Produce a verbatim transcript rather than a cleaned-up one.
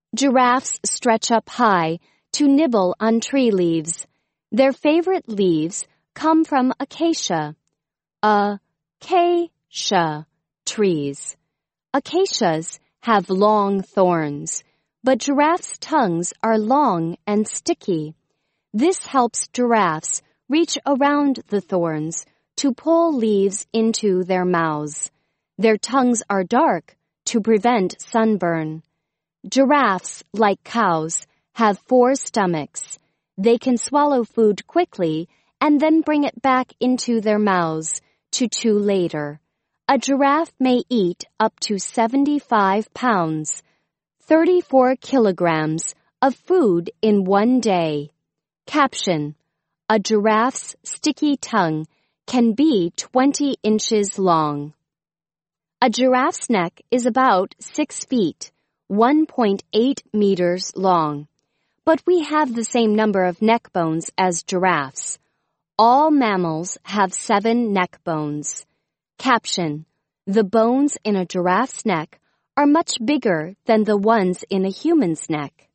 Giraffes stretch up high to nibble on tree leaves. Their favorite leaves come from acacia. Acacia trees. Acacias have long thorns, but giraffes' tongues are long and sticky. This helps giraffes reach around the thorns to pull leaves into their mouths. Their tongues are dark to prevent sunburn. Giraffes, like cows, have four stomachs. They can swallow food quickly and then bring it back into their mouths to chew later. A giraffe may eat up to seventy-five pounds, thirty-four kilograms, of food in one day. Caption: a giraffe's sticky tongue can be twenty inches long. A giraffe's neck is about six feet, one point eight meters long. But we have the same number of neck bones as giraffes. All mammals have seven neck bones. Caption: the bones in a giraffe's neck are much bigger than the ones in a human's neck.